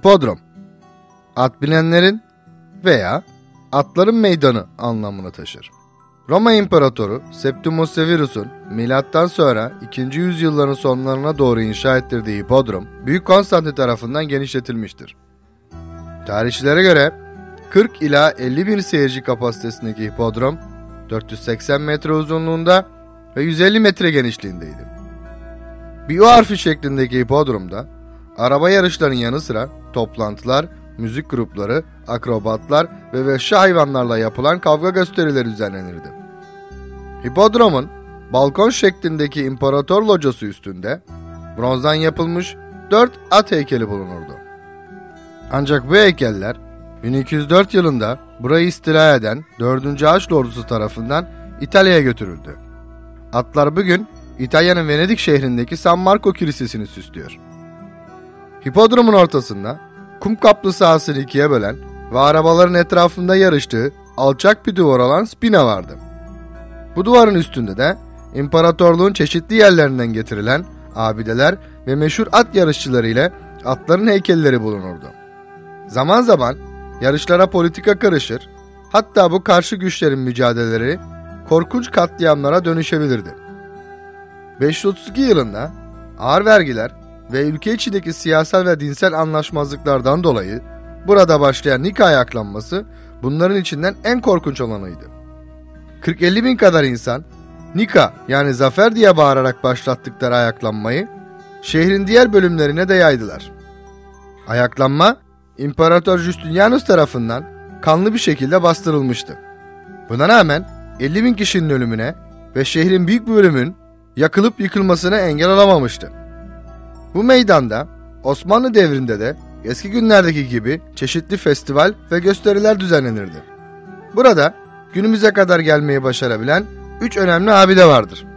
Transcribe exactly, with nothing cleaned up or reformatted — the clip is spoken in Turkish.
Hipodrom, at binenlerin veya atların meydanı anlamını taşır. Roma İmparatoru Septimius Severus'un milattan sonra ikinci yüzyılların sonlarına doğru inşa ettirdiği hipodrom, Büyük Konstantin tarafından genişletilmiştir. Tarihçilere göre kırk ila elli bin seyirci kapasitesindeki hipodrom, dört yüz seksen metre uzunluğunda ve yüz elli metre genişliğindeydi. Bir U harfi şeklindeki hipodromda, araba yarışlarının yanı sıra toplantılar, müzik grupları, akrobatlar ve vahşi hayvanlarla yapılan kavga gösterileri düzenlenirdi. Hipodromun balkon şeklindeki imparator locası üstünde bronzdan yapılmış dört at heykeli bulunurdu. Ancak bu heykeller bin iki yüz dört yılında burayı istila eden dördüncü Haçlı ordusu tarafından İtalya'ya götürüldü. Atlar bugün İtalya'nın Venedik şehrindeki San Marco Kilisesi'ni süslüyor. Hipodromun ortasında kum kaplı sahasını ikiye bölen ve arabaların etrafında yarıştığı alçak bir duvar olan spina vardı. Bu duvarın üstünde de imparatorluğun çeşitli yerlerinden getirilen abideler ve meşhur at yarışçıları ile atların heykelleri bulunurdu. Zaman zaman yarışlara politika karışır, hatta bu karşı güçlerin mücadeleleri korkunç katliamlara dönüşebilirdi. beş yüz otuz iki yılında ağır vergiler ve ülke içindeki siyasal ve dinsel anlaşmazlıklardan dolayı burada başlayan Nika ayaklanması bunların içinden en korkunç olanıydı. kırk elli bin kadar insan Nika yani zafer diye bağırarak başlattıkları ayaklanmayı şehrin diğer bölümlerine de yaydılar. Ayaklanma İmparator Justinianus tarafından kanlı bir şekilde bastırılmıştı. Buna rağmen elli bin kişinin ölümüne ve şehrin büyük bir bölümünün yakılıp yıkılmasına engel olamamıştı. Bu meydanda Osmanlı devrinde de eski günlerdeki gibi çeşitli festival ve gösteriler düzenlenirdi. Burada günümüze kadar gelmeyi başarabilen üç önemli abide vardır.